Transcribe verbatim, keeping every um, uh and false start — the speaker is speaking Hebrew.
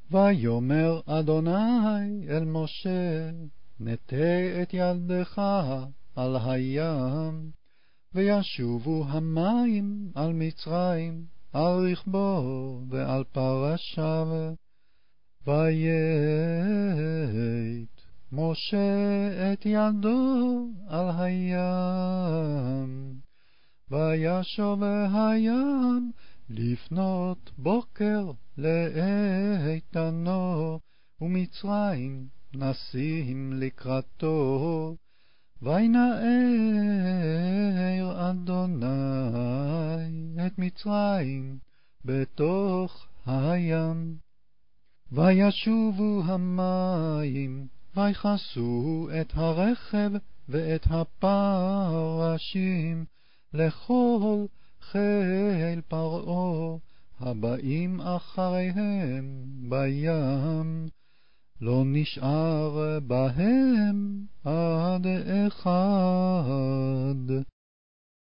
ויאמר אדוני אל משה, נטה את ידך על הים, וישובו המים על מצרים, על רכבו ועל פרשיו. ויית משה את ידו על הים, וישוב הים לפנות בוקר לאיתנו, ומצרים נסים לקראתו. וינער אדוני את מצרים בתוך הים. וישובו המים, ויכסו את הרכב ואת הפרשים, לכל חיל פרעה הבאים אחריהם בים. לא נשאר בהם עד אחד.